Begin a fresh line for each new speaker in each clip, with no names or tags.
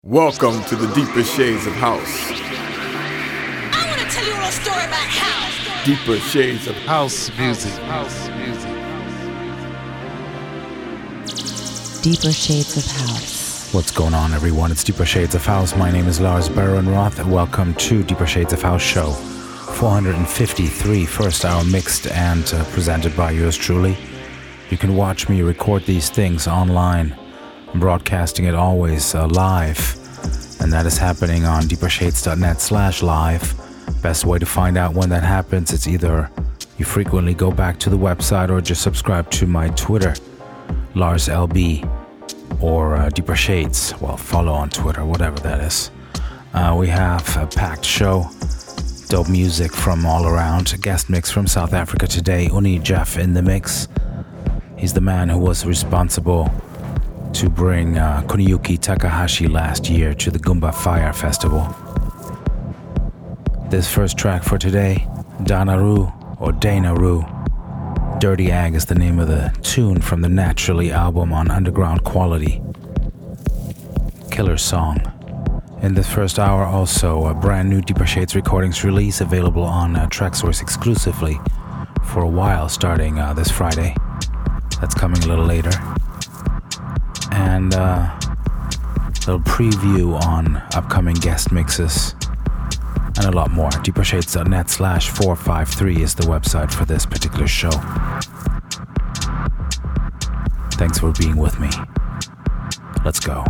Welcome to the Deeper Shades of House.
I want to tell you a little story about house.
Deeper Shades of
House music.
Deeper Shades of House.
What's going on, everyone? It's Deeper Shades of House. My name is Lars Baron-Roth, and welcome to Deeper Shades of House show 453, first hour mixed and presented by yours truly. You can watch me record these things online. I'm broadcasting it always live, and that is happening on deepershades.net/live. Best way to find out when that happens, it's either you frequently go back to the website or just subscribe to my Twitter, LarsLB, or Deeper Shades. Well, follow on Twitter, whatever that is. We have a packed show, dope music from all around. A guest mix from South Africa today, Uni Jeff in the mix. He's the man who was responsible to bring Kuniyuki Takahashi last year to the Goomba Fire Festival. This first track for today, Danaru or Danaru. Dirty Ag is the name of the tune from the Naturally album on Underground Quality. Killer song. In this first hour also a brand new Deeper Shades Recordings release available on Traxsource exclusively for a while starting this Friday. That's coming a little later. And a little preview on upcoming guest mixes and a lot more. deepershades.net/453 is the website for this particular show. Thanks for being with me. Let's go.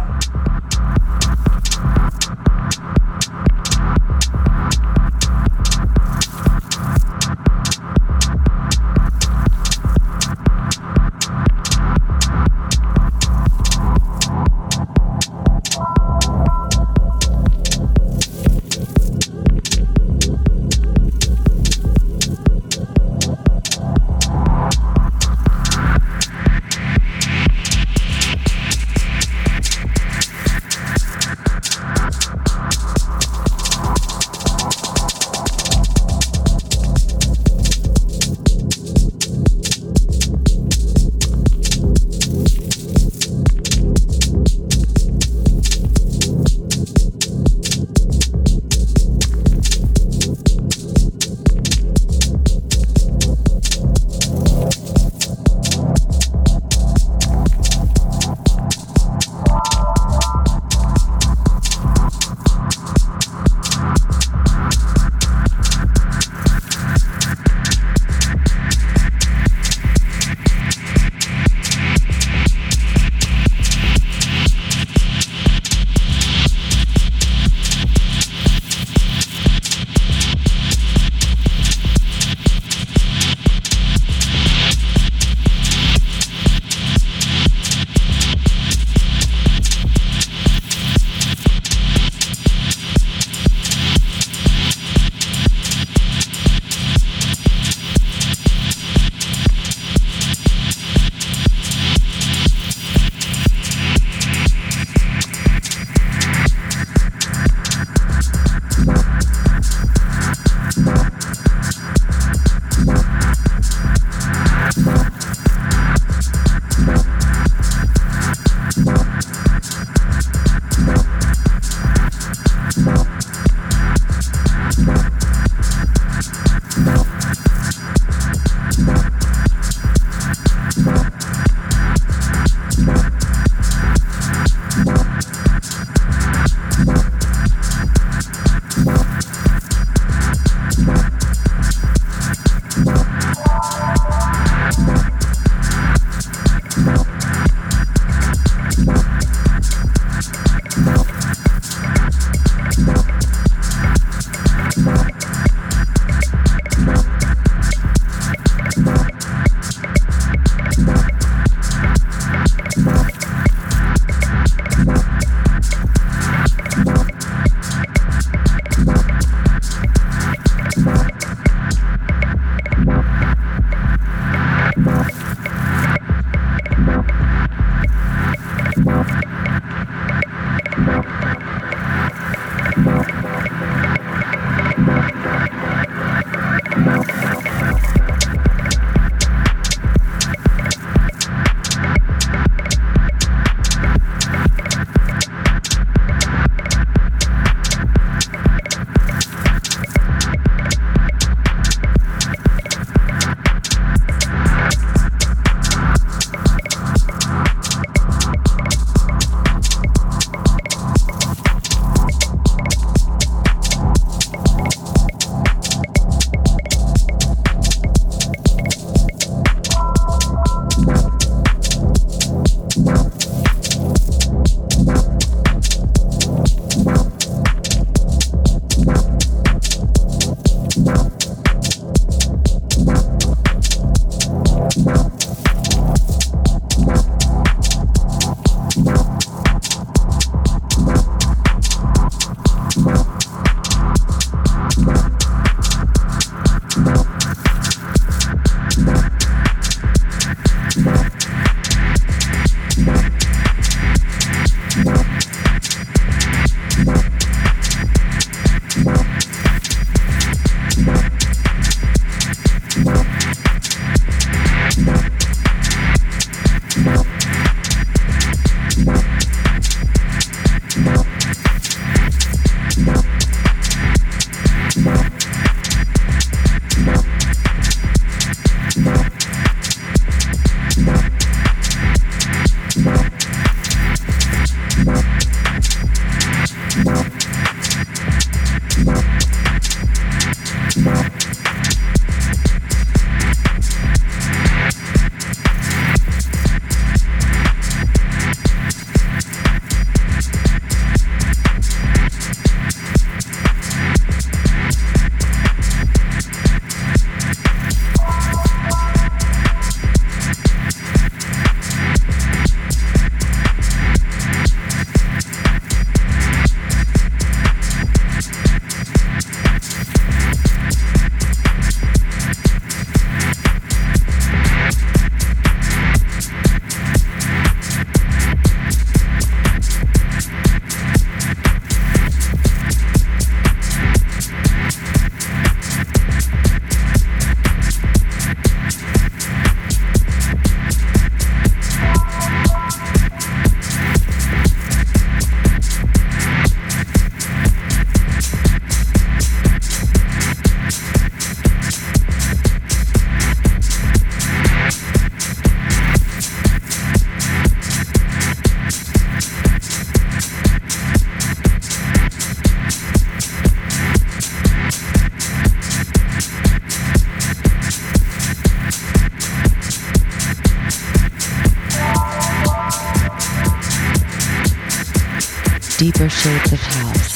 Deeper Shades of House.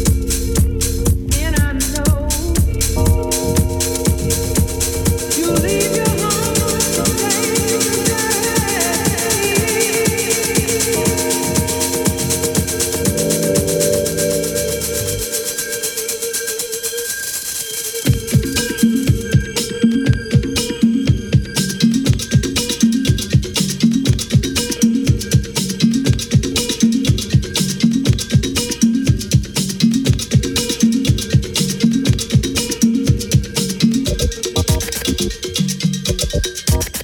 You leave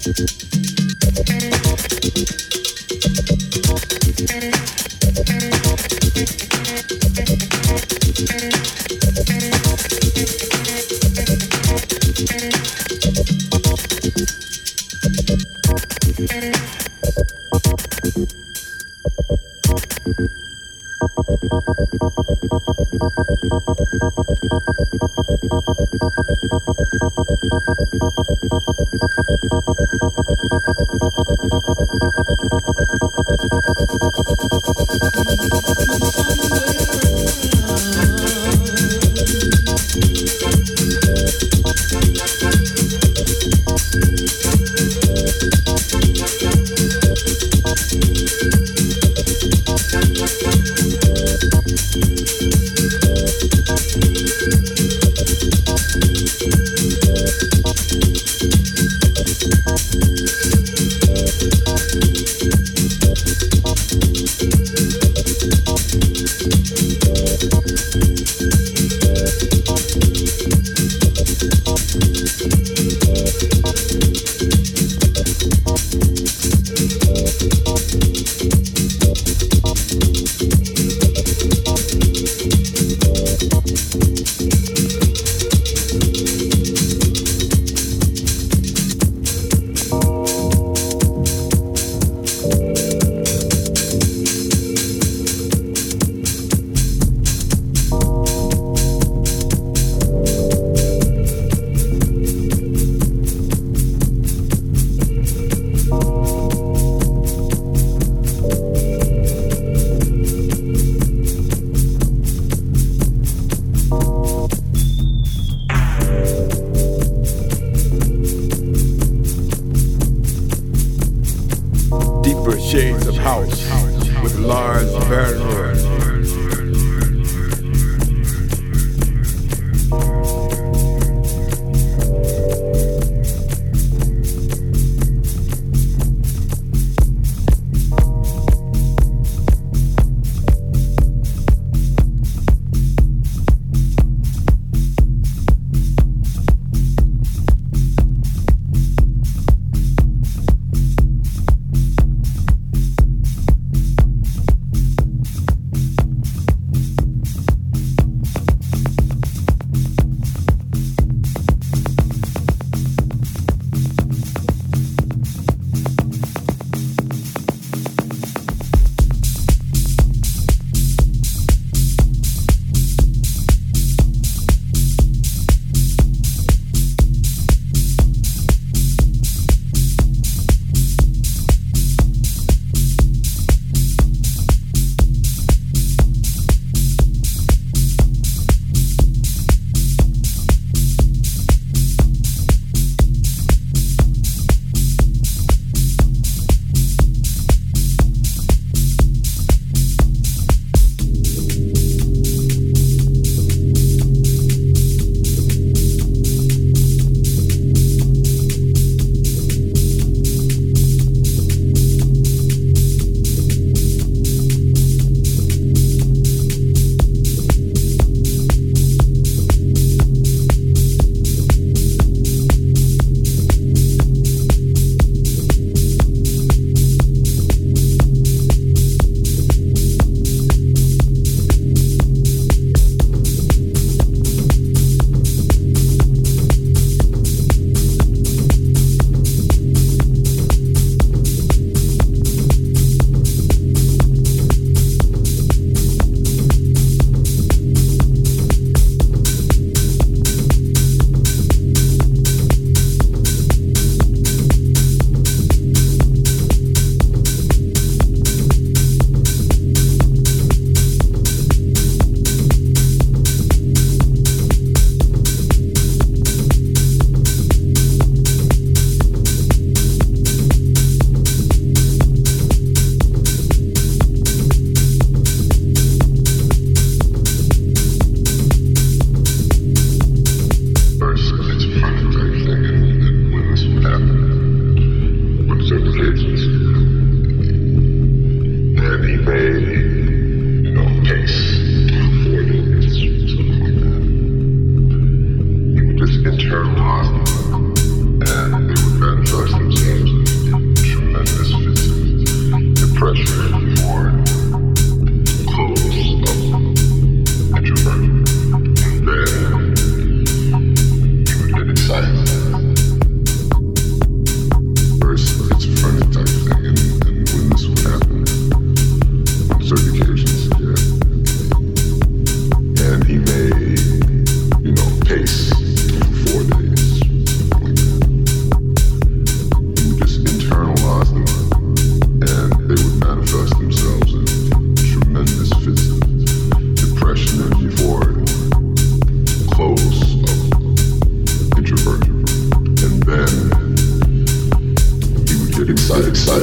Shades of House with Lars Bernroth.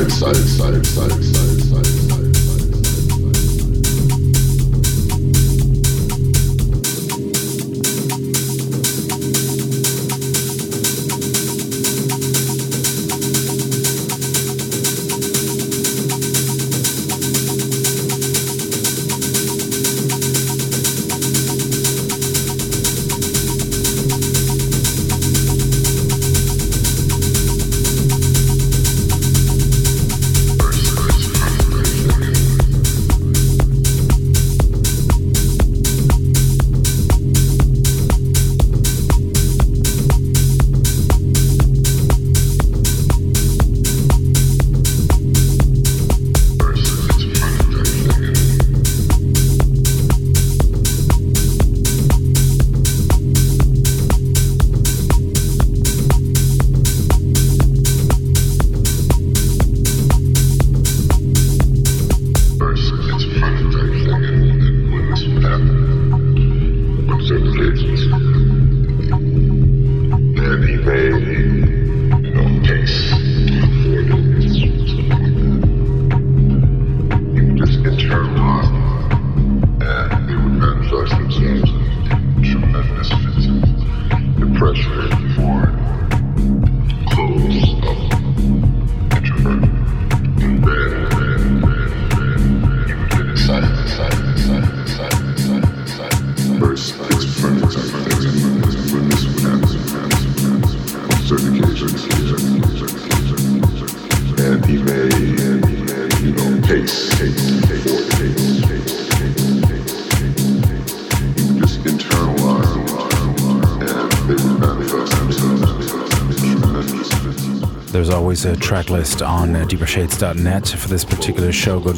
There's always a track list on deepershades.net. For this particular show, go to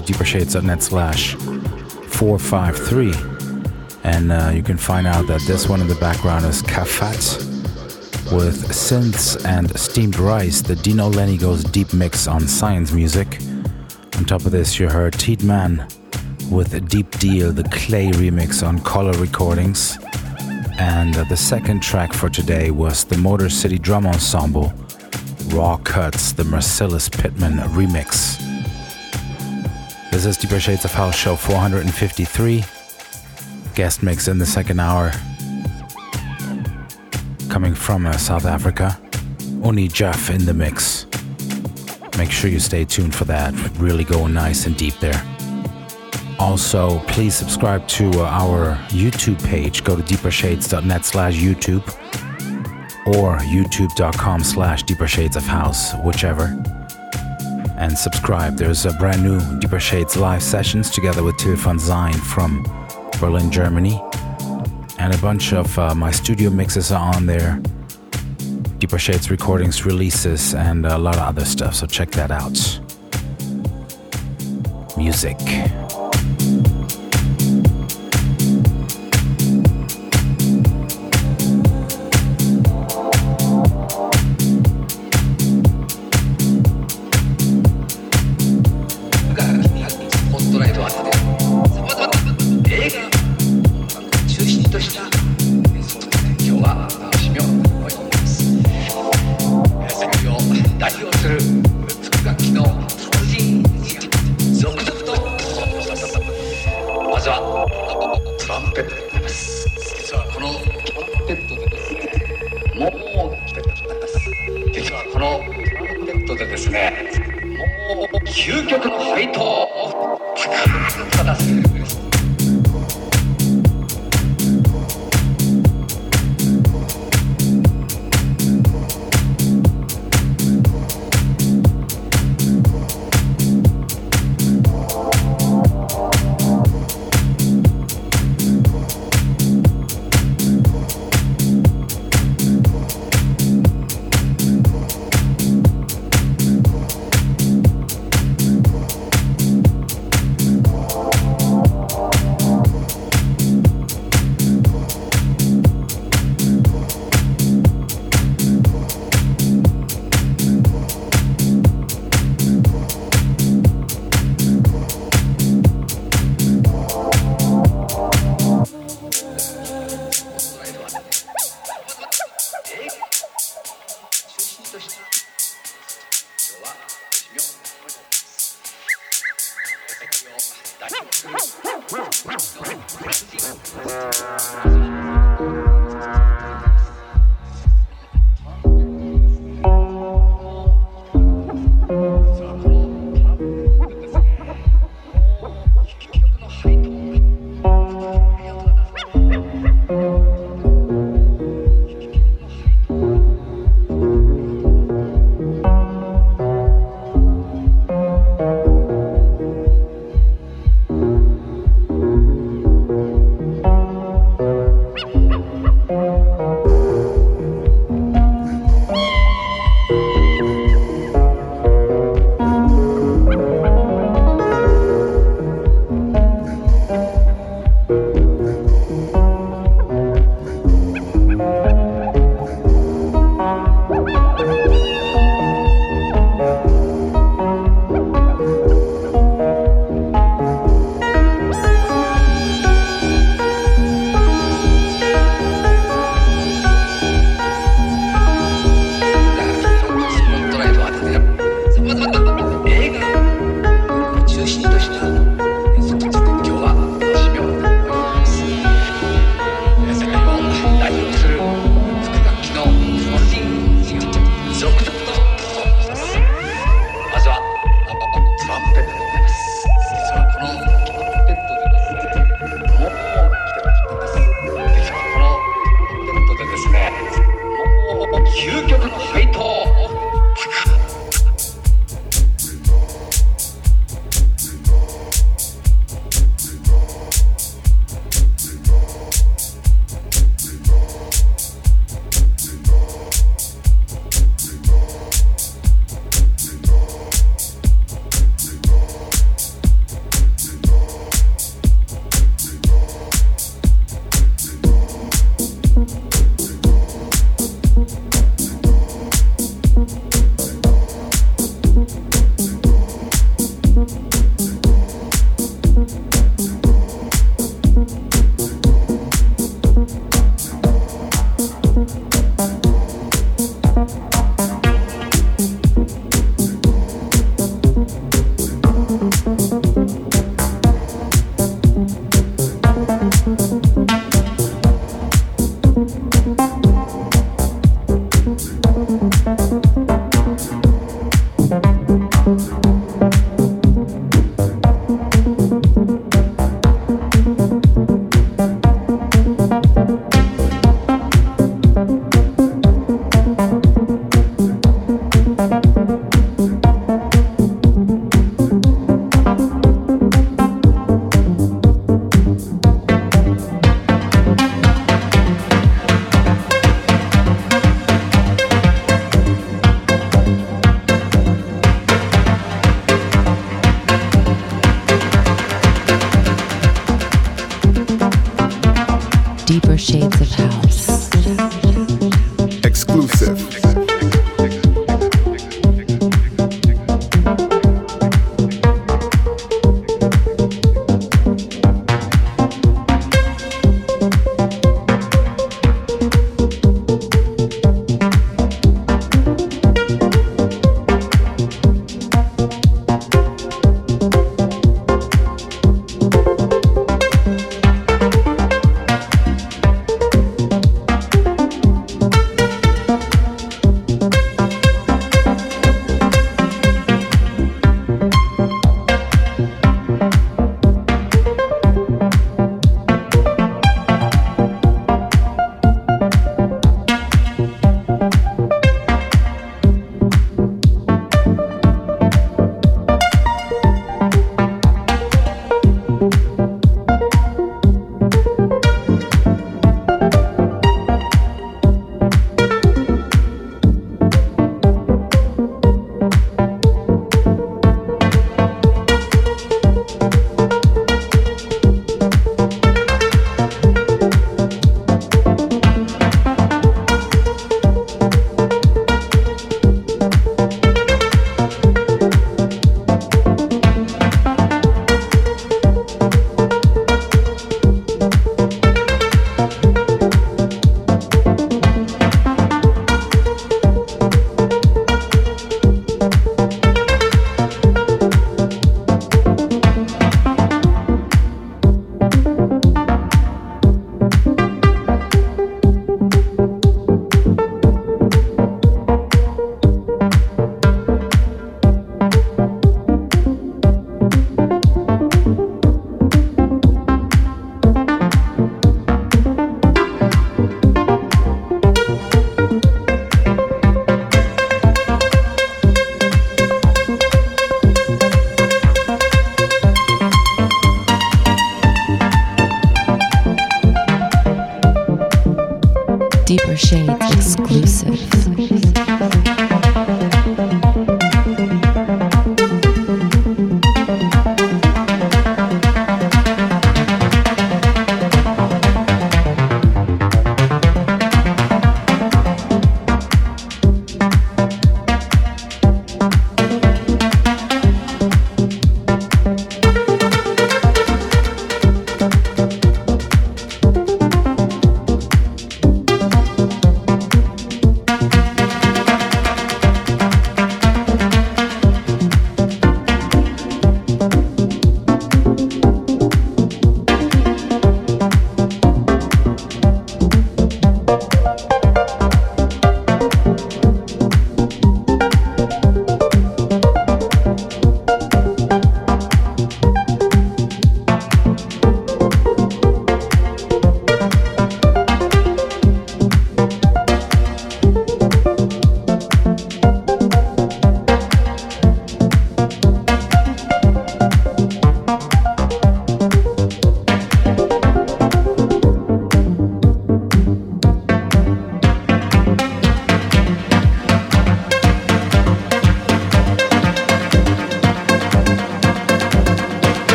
deepershades.net/453. And you can find out that this one in the background is Kafat with synths and steamed rice, the Dino Lenny Goes Deep mix on Science Music. On top of this, you heard Teedman with Deep Deal, the Clay remix on Color Recordings. And the second track for today was the Motor City Drum Ensemble, Raw Cuts, the Marcellus Pittman remix. This is Deeper Shades of House show 453. Guest mix in the second hour. Coming from South Africa, Oni Jeff in the mix. Make sure you stay tuned for that. Really going nice and deep there. Also, please subscribe to our YouTube page. Go to deepershades.net/YouTube or youtube.com/deepershadesofhouse, whichever. And subscribe. There's a brand new Deeper Shades live sessions together with Tilfan Zain from Berlin, Germany. And a bunch of my studio mixes are on there. Deeper Shades recordings, releases, and a lot of other stuff. So check that out. Music.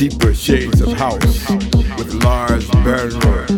Deeper Shades of House with Lars Bernroth.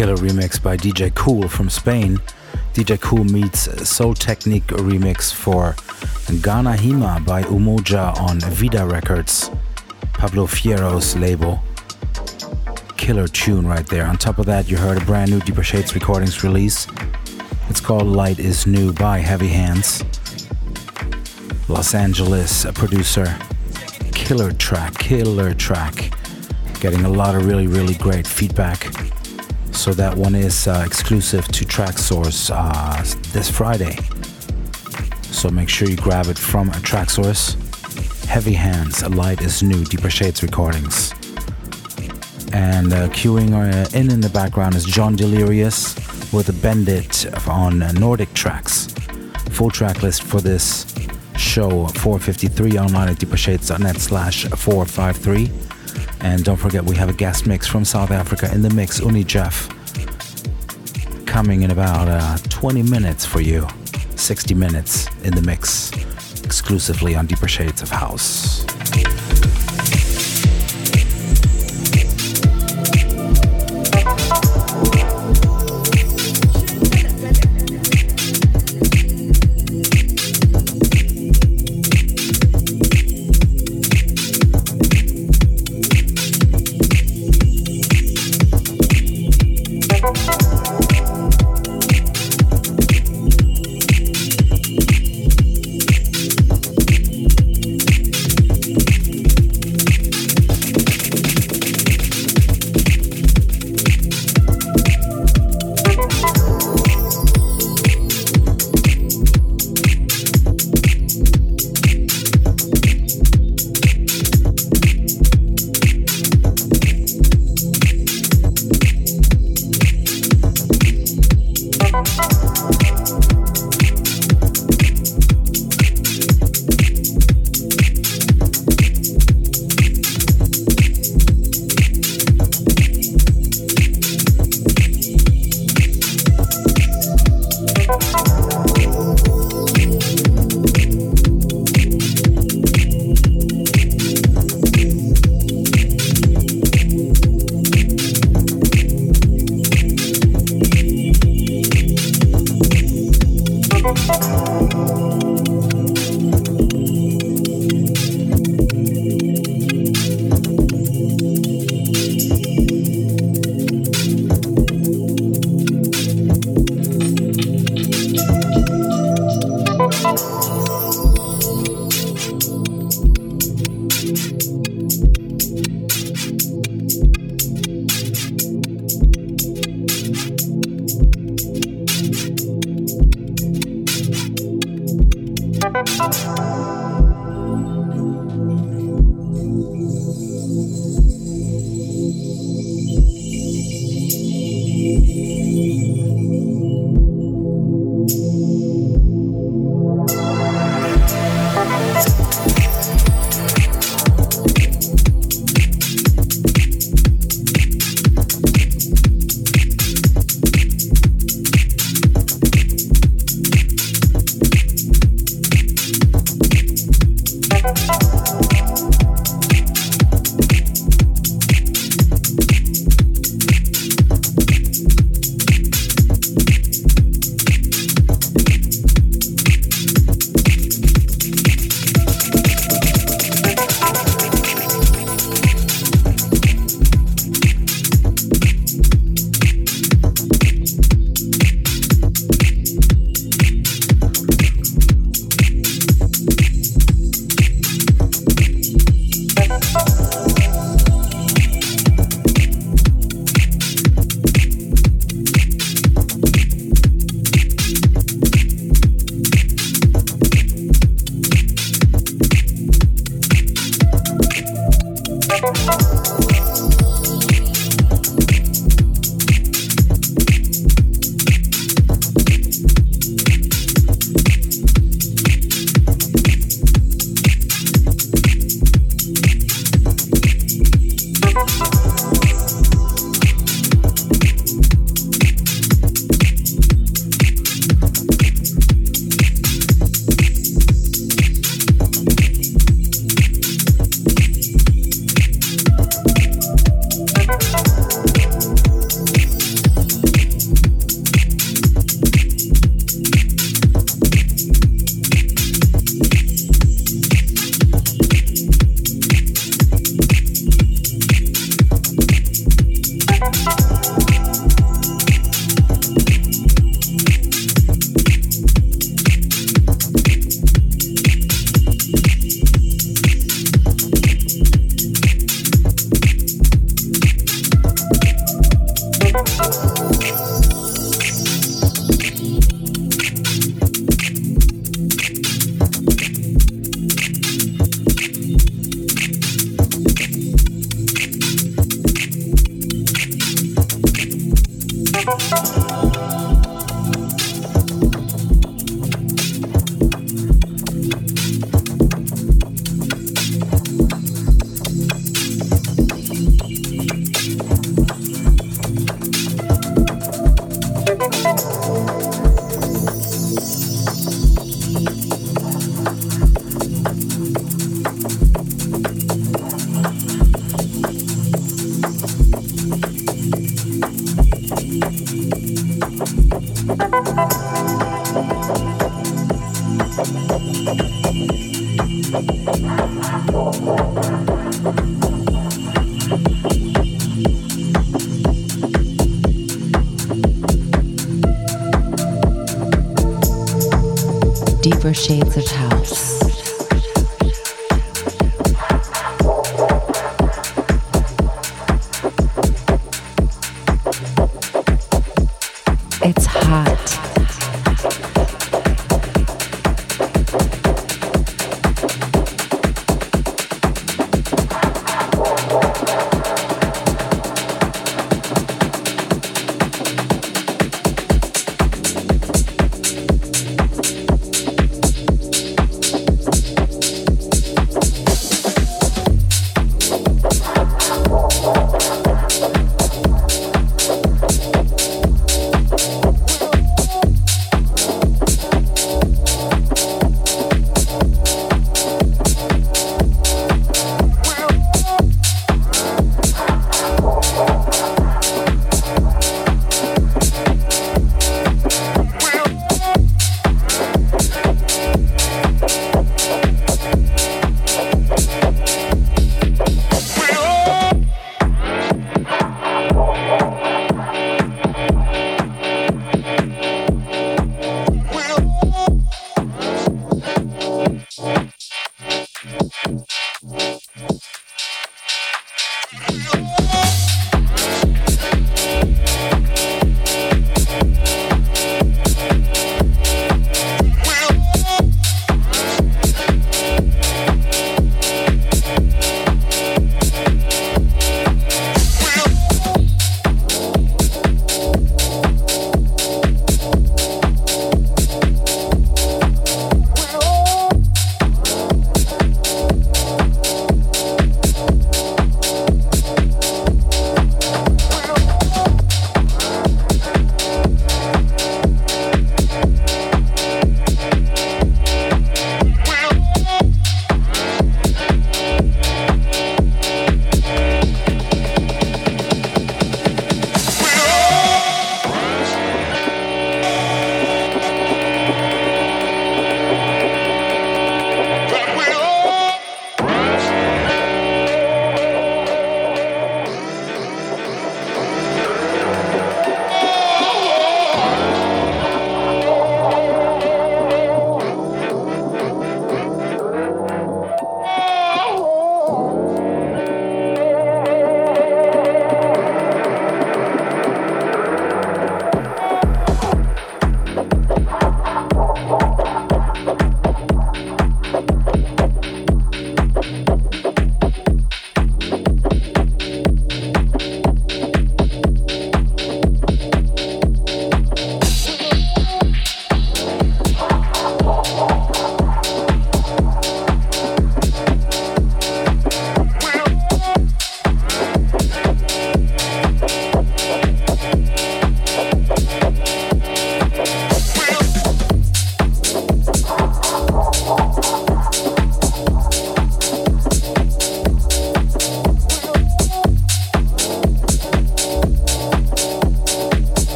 killer remix by DJ Cool from Spain. DJ Cool meets Soul Technique remix for Ghana Hima by Umoja on Vida Records, Pablo Fierro's label. Killer tune right there. On top of that, you heard a brand new Deeper Shades Recordings release. It's called Light is New by Heavy Hands. Los Angeles producer. Killer track. Getting a lot of really great feedback. So that one is exclusive to Traxsource this Friday. So make sure you grab it from Traxsource. Heavy Hands, Light is New, Deeper Shades Recordings. And queuing in the background is John Delirious with a Bendit on Nordic Tracks. Full track list for this show 453 online at deepershades.net/453. And don't forget, we have a guest mix from South Africa in the mix, Uni Jeff, coming in about 20 minutes for you. 60 minutes in the mix, exclusively on Deeper Shades of House.
Deeper shades of house. It's hot.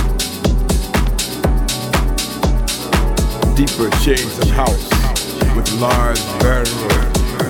Deeper Shades of House with Lars Berger.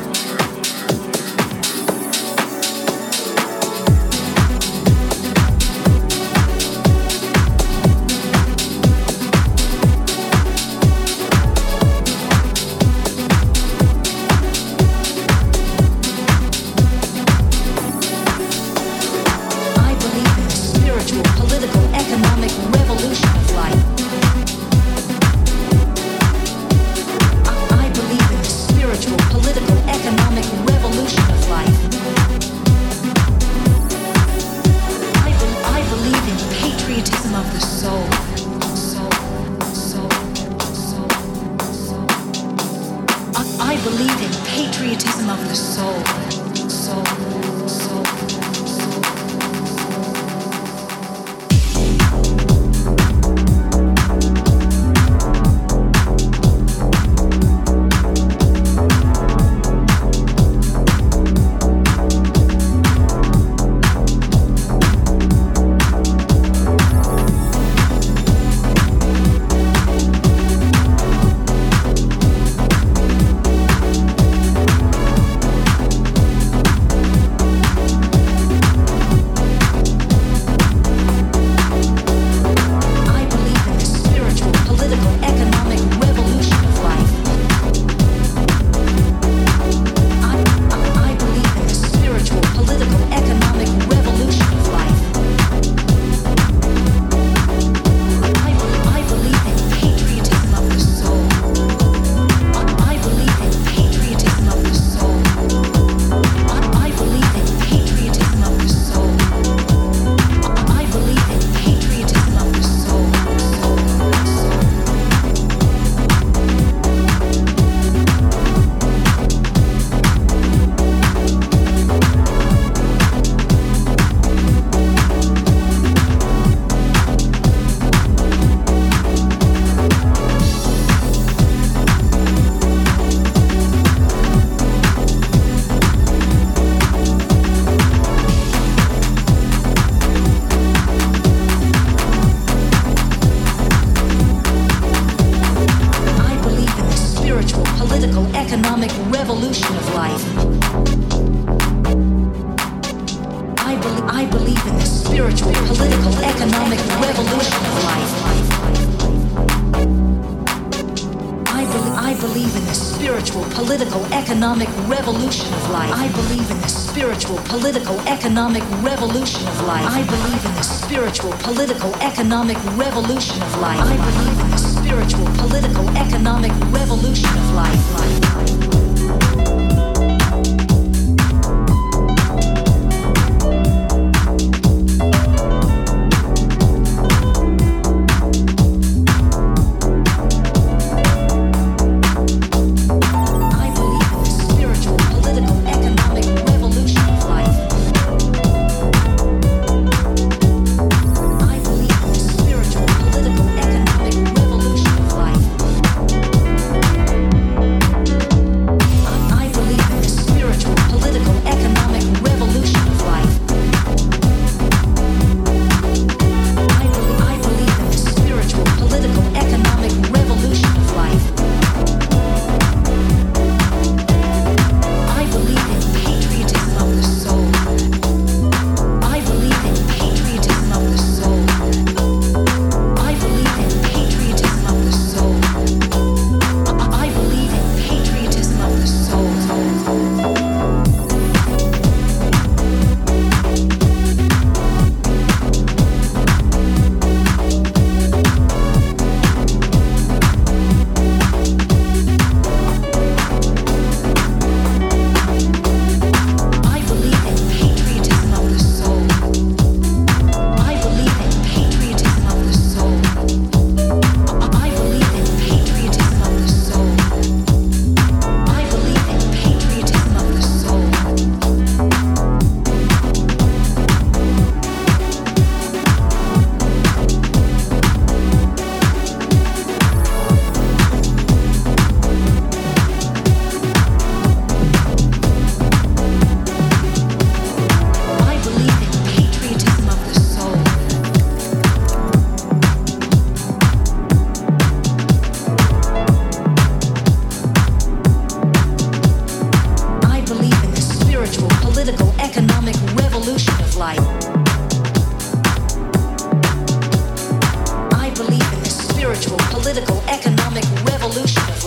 Economic revolution of life. I believe in the spiritual, political, economic revolution of life. I believe in the spiritual, political, economic revolution of life.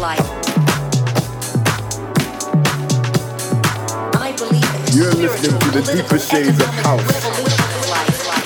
life. I believe in the
You're listening to the deeper shades of house.
Revolution of life.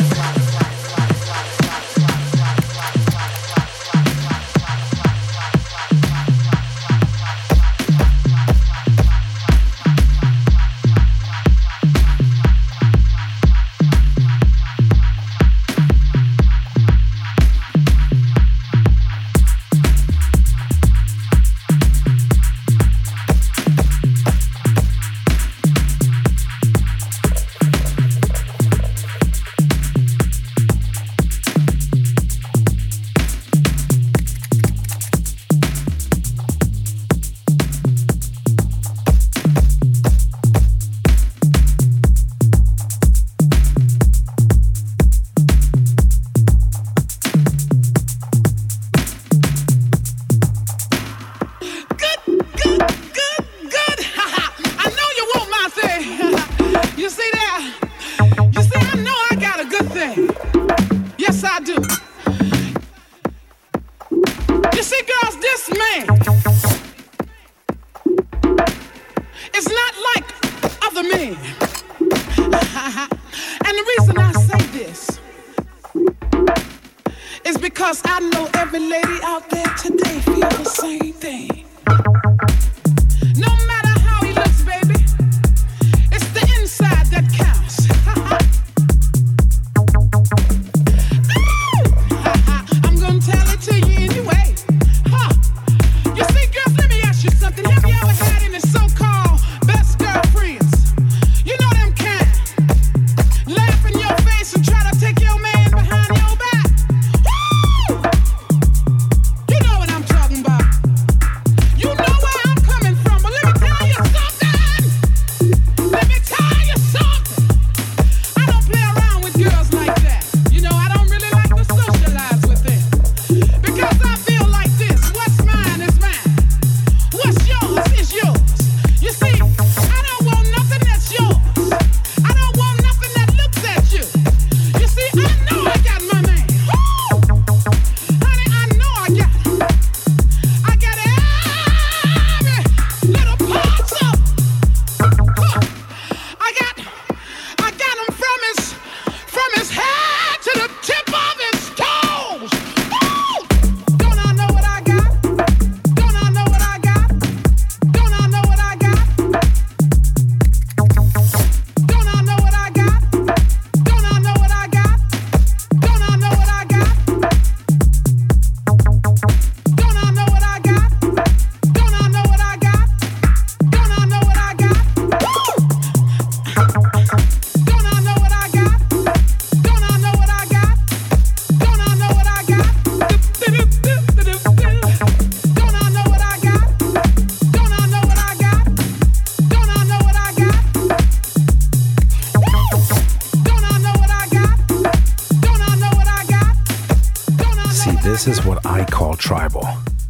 This is what I call tribal.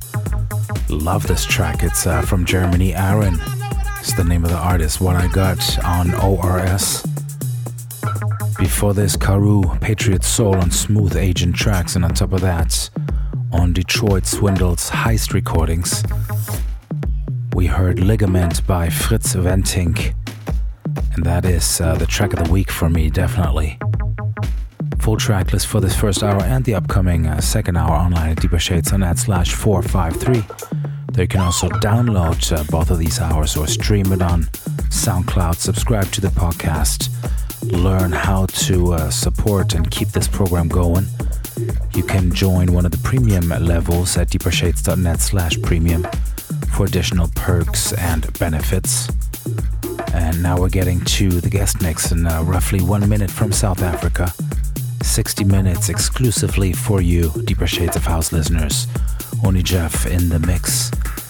Love this track. It's from Germany. Aaron is the name of the artist. What I Got on ORS. Before this, Karoo, Patriot Soul on Smooth Agent Tracks. And on top of that, on Detroit Swindle's Heist Recordings, we heard Ligament by Fritz Ventink. And that is the track of the week for me, definitely. Full track list for this first hour and the upcoming second hour online at deepershades.net/453. There you can also download both of these hours or stream it on SoundCloud, subscribe to the podcast, learn how to support and keep this program going. You can join one of the premium levels at deepershades.net/premium for additional perks and benefits. And now we're getting to the guest mix in roughly 1 minute from South Africa. 60 minutes exclusively for you, Deeper Shades of House listeners. Only Jeff in the mix.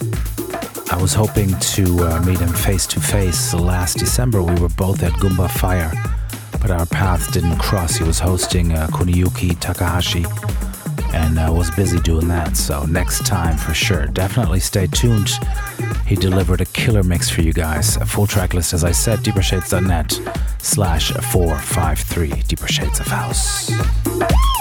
I was hoping to meet him face to face last December. We were both at Goomba Fire, but our paths didn't cross. He was hosting Kuniyuki Takahashi and was busy doing that. So next time for sure. Definitely stay tuned. He delivered a killer mix for you guys. A full track list, as I said, deepershades.net/453. Deeper Shades of House.